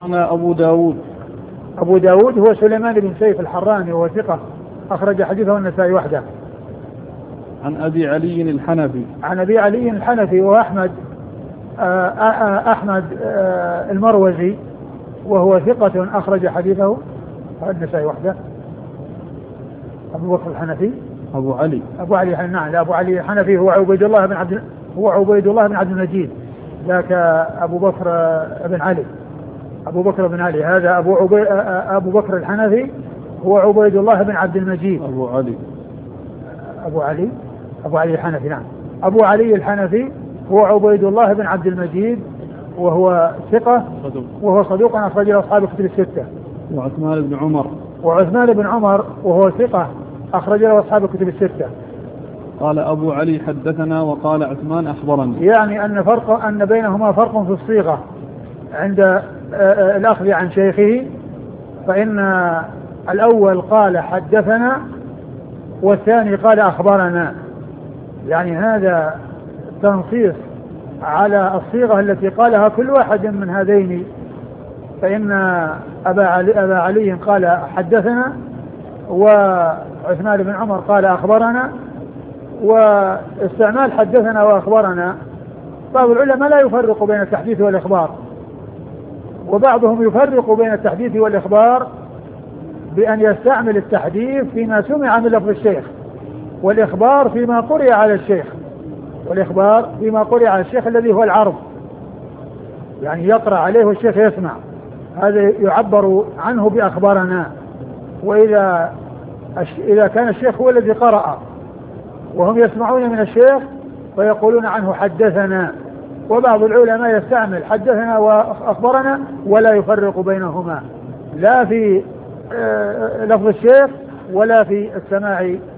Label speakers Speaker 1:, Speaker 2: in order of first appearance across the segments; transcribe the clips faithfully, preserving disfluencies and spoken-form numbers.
Speaker 1: أنا أبو داود
Speaker 2: أبو داود هو سليمان بن سيف الحراني وهو ثقة أخرج حديثه النسائي وحده.
Speaker 1: عن أبي علي الحنفي
Speaker 2: عن أبي علي الحنفي وأحمد أحمد المروزي وهو ثقة أخرج حديثه النسائي وحده. أبو بكر الحنفي
Speaker 1: أبو علي
Speaker 2: أبو علي نعم أبو علي الحنفي هو عبيد الله بن عبد هو عبيد الله بن عبد المجيد، ذاك أبو بكر بن علي أبو بكر بن علي هذا أبو عبي أبو بكر الحنفي هو عبيد الله بن عبد المجيد.
Speaker 1: أبو علي
Speaker 2: أبو علي أبو علي الحنفي نعم أبو علي الحنفي هو عبيد الله بن عبد المجيد وهو ثقة
Speaker 1: صدوق
Speaker 2: وهو صدوق أخرج له أصحاب الكتب الستة.
Speaker 1: وعثمان بن عمر
Speaker 2: وعثمان بن عمر وهو ثقة أخرج له أصحاب الكتب الستة.
Speaker 1: قال أبو علي حدثنا وقال عثمان أخبرني،
Speaker 2: يعني أن فرق أن بينهما فرق في الصيغة عند الأخذ عن شيخه، فإن الأول قال حدثنا والثاني قال أخبرنا، يعني هذا تنصيص على الصيغة التي قالها كل واحد من هذين، فإن أبا علي, أبا علي قال حدثنا وعثمان بن عمر قال أخبرنا. واستعمال حدثنا وأخبرنا بعض العلماء لا يفرق بين التحديث والإخبار، وبعضهم يفرق بين التحديث والإخبار بأن يستعمل التحديث فيما سمع من لفظ الشيخ، والإخبار فيما قرئ على الشيخ والإخبار فيما قرئ على الشيخ الذي هو العرض، يعني يقرأ عليه والشيخ يسمع، هذا يعبر عنه بأخبارنا. وإذا إذا كان الشيخ هو الذي قرأ وهم يسمعون من الشيخ فيقولون عنه حدثنا. وبعض العلماء يستعمل حدثنا وأخبرنا ولا يفرق بينهما لا في لفظ الشيخ ولا في السماع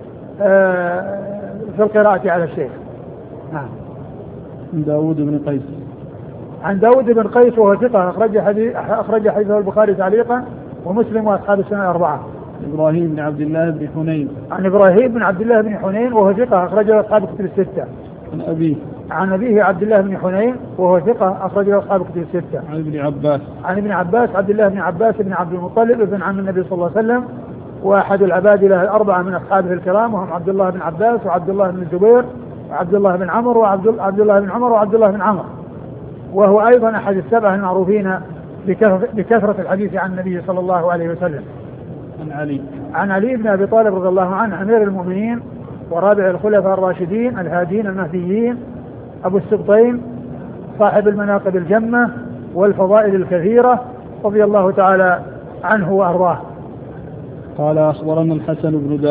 Speaker 2: في القراءة على الشيخ. نعم.
Speaker 1: عن داود بن قيس
Speaker 2: عن داود بن قيس وهو ثقة أخرج حديث أخرج حديثه البخاري تعليقا ومسلم وأصحاب السنة الأربعة.
Speaker 1: إبراهيم بن عبد الله بن حنين
Speaker 2: عن إبراهيم بن عبد الله بن حنين وهو ثقة أخرج أصحاب الكتب الستة.
Speaker 1: عن أبيه
Speaker 2: عن أبيه عبد الله بن حنين وهو ثقة أخرج أصحاب الكتب الستة.
Speaker 1: عن ابن عباس
Speaker 2: عن ابن عباس عبد الله بن عباس بن عبد المطلب ابن عم النبي صلى الله عليه وسلم وأحد العبادلة الأربعة من أصحابه الكرام، وهم عبد الله بن عباس وعبد الله بن الزبير وعبد الله بن عمر وعبد عبد الله بن عمر وعبد الله بن عمر، وهو أيضا أحد السبعة المعروفين بكثرة الحديث عن النبي صلى الله عليه وسلم.
Speaker 1: عن علي
Speaker 2: عن علي بن أبي طالب رضي الله عنه أمير المؤمنين ورابع الخلفاء الراشدين الهادين المهديين أبو السبطين صاحب المناقب الجمة والفضائل الكثيرة رضي الله تعالى عنه وأرضاه.
Speaker 1: قال أخبرنا الحسن بن